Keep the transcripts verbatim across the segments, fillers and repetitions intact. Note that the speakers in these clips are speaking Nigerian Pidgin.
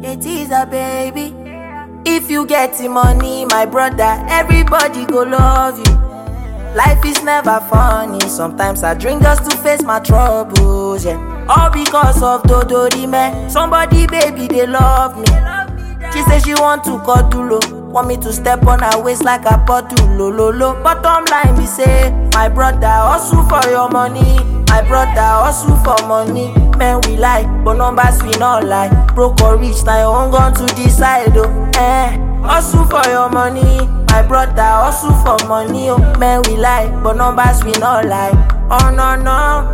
It is a baby. If you get the money, my brother, everybody go love you. Life is never funny. Sometimes I drink just to face my troubles, yeah. All because of Dodori man. Somebody, baby, they love me. She say she want to cuddle, want me to step on her waist like a bottle, lo lo lo. Bottom line be say, my brother hustle for your money. My brother hustle for money. Men we lie, but numbers we not lie. Broke or rich, now you own gun to decide, oh. Eh, hustle for your money. My brother hustle for money, oh. Men we lie, but numbers we not lie. Oh no no.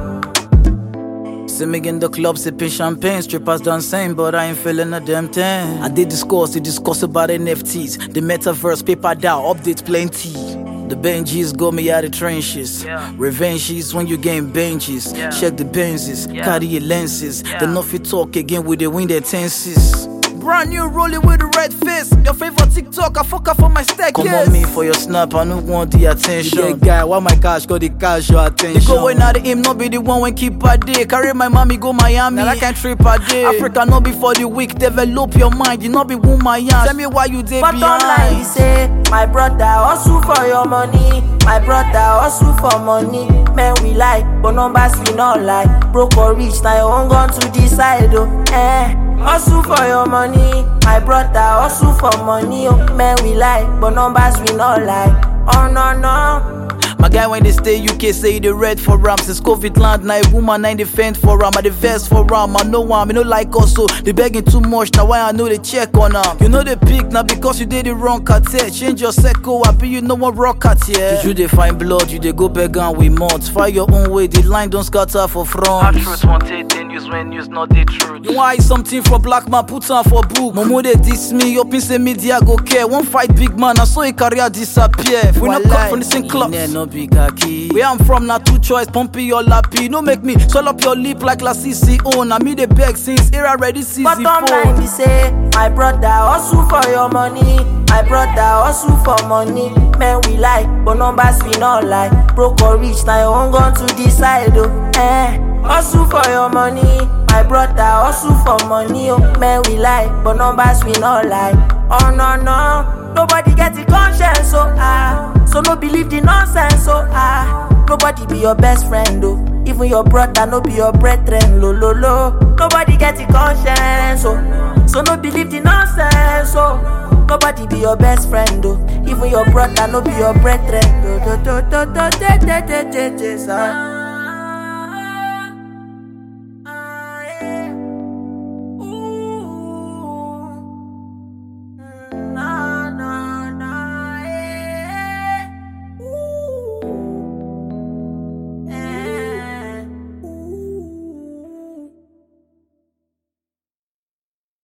See me in the club sipping champagne, strippers done same, but I ain't feeling a damn thing. I did discuss, they discuss about N F Ts, the metaverse, paper down, updates plenty. The Benjis got me out of trenches. Yeah. Revenge is when you gain benches. Yeah. Check the Benzes, yeah. Carry your lenses. Yeah. Then off you talk again with the wind that tenses. Brand new rolling with the red face. Your favorite TikTok, I fuck up for my stack. Come yes. on me for your snap, I don't want the attention. Yeah, guy, why my cash got the cash your attention? They go when out the aim, not be the one when keep a day. Carry my mommy go Miami, now I can't trip a day. Africa not be for the weak, develop your mind. You not be woman young. Tell me why you dey behind. But online say, my brother hustle for your money. My brother hustle for money. Men we lie, but numbers we not lie. Broke or rich, now you own gun to decide, oh. Eh, hustle for your money. My brother hustle for money, oh. Men we lie, but numbers we not lie. Oh no no. My guy when they stay U K say they red for ram. Since COVID land, now a woman I defend for ram. I the vest for ram, I know one, I no like also. They begging too much, now why I know they check on them. You know they pick, now because you did the wrong cartel. Change your circle, I be you know one rock at yeah. You they find blood, you they go beg and we months. Find your own way, the line don't scatter for front. Truth wanted, then news when news not the truth. You want something for black man, put on for book. Momo they diss me, up in say media go care. One fight big man, I saw a career disappear. We not come from the same club. Where I'm from, not two choice, pumpy or lappy. No make me swell up your lip like La C C O. Now me the beg since era ready season four. But online we say, my brother hustle for your money. My brother hustle for money. Men we lie, but numbers we not lie. Broke or rich, now you own gun to decide, oh. Eh, hustle for your money. My brother hustle for money, oh. Men we lie, but numbers we not lie. Oh no no. Nobody get the conscience, so ah. So no believe the nonsense, so ah. Nobody be your best friend, oh. Even your brother no be your brethren, lo lo lo. Nobody get the conscience, oh. So no believe the nonsense, so nobody be your best friend, oh. Even your brother no be your brethren, do do do do do do do do do do.